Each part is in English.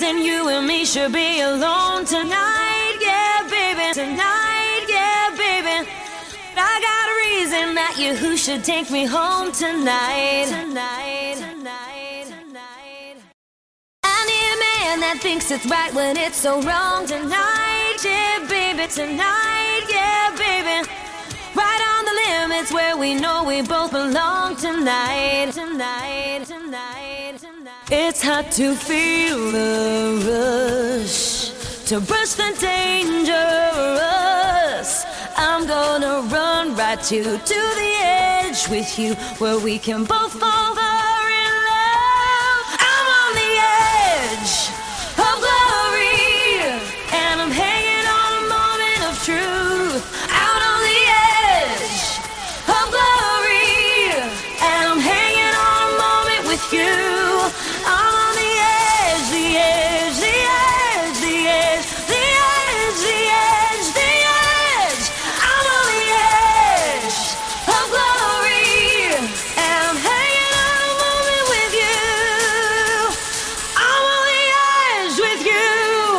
reason you and me should be alone tonight, yeah, baby. Tonight, yeah, baby. I got a reason that you who should take me home tonight. Tonight, tonight, tonight. I need a man that thinks it's right when it's so wrong tonight, yeah, baby. Tonight, yeah, baby. Right on the limits where we know we both belong tonight. Tonight, tonight, tonight. It's hard to feel the rush, to brush the dangerous. I'm gonna run right to the edge with you, where we can both fall in love. I'm on the edge of glory, and I'm hanging on a moment of truth. Out on the edge of glory, and I'm hanging on a moment with you. I'm on the edge, the edge, the edge, the edge, the edge, the edge, the edge. I'm on the edge of glory, and I'm hanging on a moment with you. I'm on the edge with you.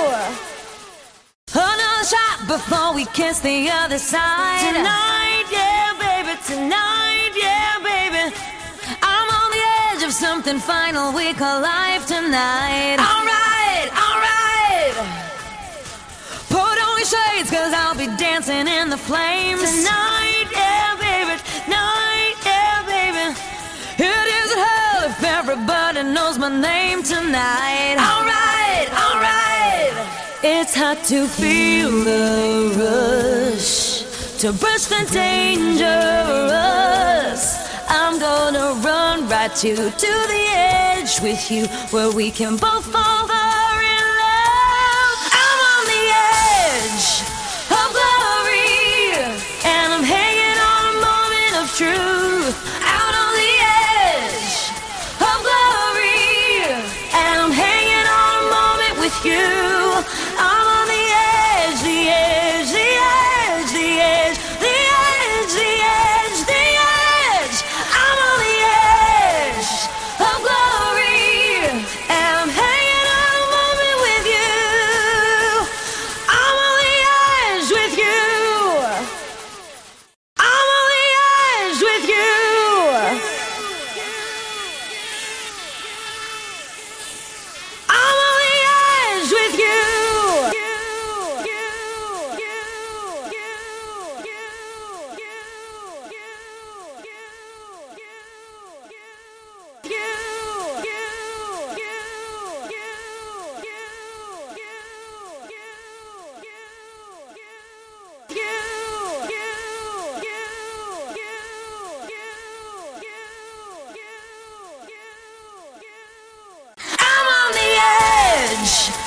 Another shot before we kiss the other side. Tonight, yeah, baby. Tonight, yeah, baby. I'm on the edge of something final we call life tonight. Alright, alright. Put on your shades, cause I'll be dancing in the flames. Tonight, yeah, baby. Tonight, yeah, baby. It isn't hell if everybody knows my name tonight. Alright, alright. It's hard to feel the rush, to brush the dangerous. I'm gonna run right to the edge with you, where we can both fall in love. I'm on the edge of glory, and I'm hanging on a moment of truth. Out on the edge of glory, and I'm hanging on a moment with you. I'm on the edge, the edge, the edge, the edge, the edge, the edge, the edge. I'm on the edge of glory, and I'm hanging on a moment with you. I'm on the edge with you. I'm on the edge with you. I'm on the edge with you. I'm on the edge